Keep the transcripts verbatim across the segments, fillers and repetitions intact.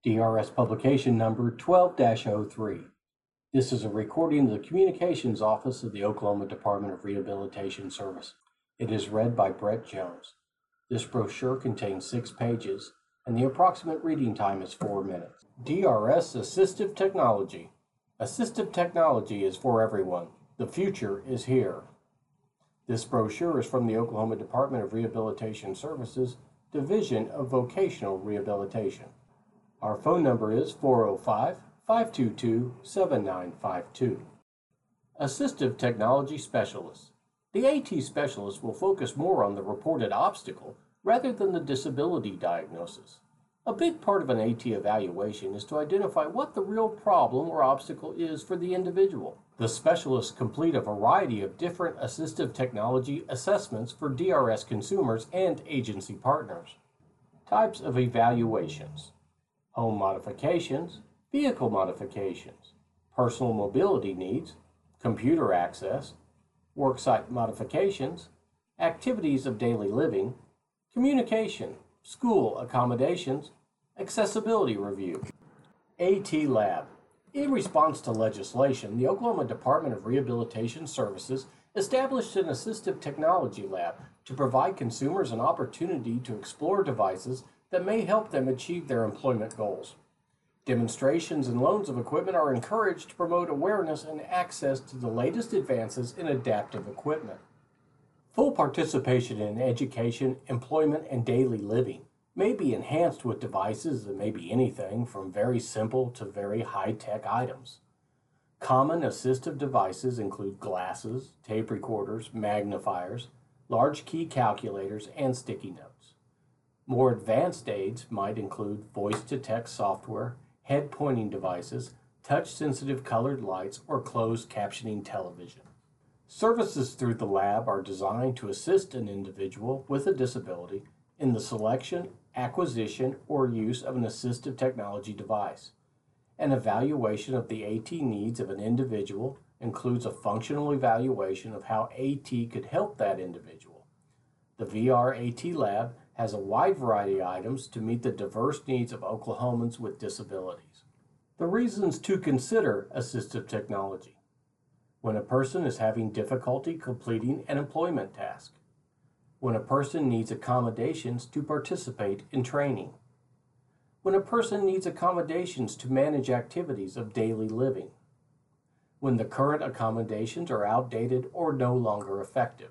D R S publication number twelve dash oh three. This is a recording of the Communications Office of the Oklahoma Department of Rehabilitation Services. It is read by Brett Jones. This brochure contains six pages, and the approximate reading time is four minutes. D R S Assistive Technology. Assistive technology is for everyone. The future is here. This brochure is from the Oklahoma Department of Rehabilitation Services, Division of Vocational Rehabilitation. Our phone number is four oh five, five two two, seven nine five two. Assistive Technology Specialist. The AT specialist will focus more on the reported obstacle rather than the disability diagnosis. A big part of an AT evaluation is to identify what the real problem or obstacle is for the individual. The specialists complete a variety of different assistive technology assessments for D R S consumers and agency partners. Types of evaluations: home modifications, vehicle modifications, personal mobility needs, computer access, worksite modifications, activities of daily living, communication, school accommodations, accessibility review. AT Lab. In response to legislation, the Oklahoma Department of Rehabilitation Services established an assistive technology lab to provide consumers an opportunity to explore devices that may help them achieve their employment goals. Demonstrations and loans of equipment are encouraged to promote awareness and access to the latest advances in adaptive equipment. Full participation in education, employment, and daily living may be enhanced with devices that may be anything from very simple to very high-tech items. Common assistive devices include glasses, tape recorders, magnifiers, large key calculators, and sticky notes. More advanced aids might include voice-to-text software, head-pointing devices, touch-sensitive colored lights, or closed captioning television. Services through the lab are designed to assist an individual with a disability in the selection, acquisition, or use of an assistive technology device. An evaluation of the AT needs of an individual includes a functional evaluation of how AT could help that individual. The V R AT Lab has a wide variety of items to meet the diverse needs of Oklahomans with disabilities. The reasons to consider assistive technology: when a person is having difficulty completing an employment task, when a person needs accommodations to participate in training, when a person needs accommodations to manage activities of daily living, when the current accommodations are outdated or no longer effective.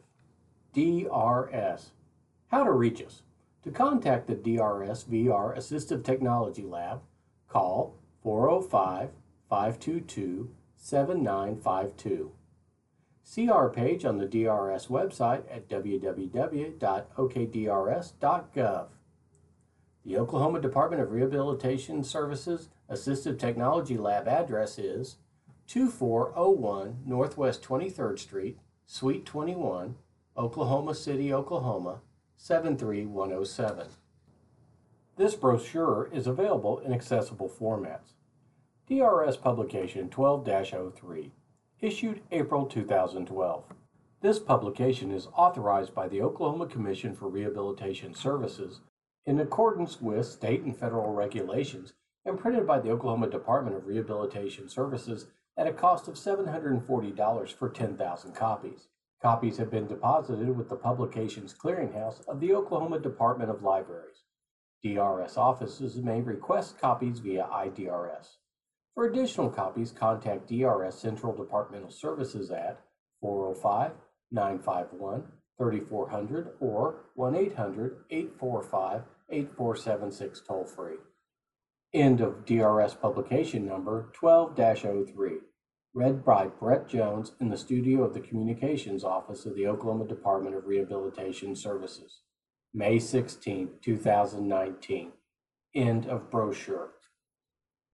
D R S. How to reach us. To contact the D R S V R Assistive Technology Lab, call four oh five, five two two, seven nine five two. See our page on the D R S website at w w w dot o k d r s dot gov. The Oklahoma Department of Rehabilitation Services Assistive Technology Lab address is two four oh one Northwest twenty-third Street, Suite twenty-one, Oklahoma City, Oklahoma, seven three one oh seven. This brochure is available in accessible formats. D R S Publication twelve dash oh three, issued April two thousand twelve. This publication is authorized by the Oklahoma Commission for Rehabilitation Services in accordance with state and federal regulations and printed by the Oklahoma Department of Rehabilitation Services at a cost of seven hundred forty dollars for ten thousand copies. Copies have been deposited with the Publications Clearinghouse of the Oklahoma Department of Libraries. D R S offices may request copies via I D R S. For additional copies, contact D R S Central Departmental Services at four oh five, nine five one, three four hundred or one eight hundred, eight four five, eight four seven six toll free. End of D R S publication number twelve dash oh three. Read by Brett Jones in the studio of the Communications Office of the Oklahoma Department of Rehabilitation Services. May sixteenth, two thousand nineteen. End of brochure.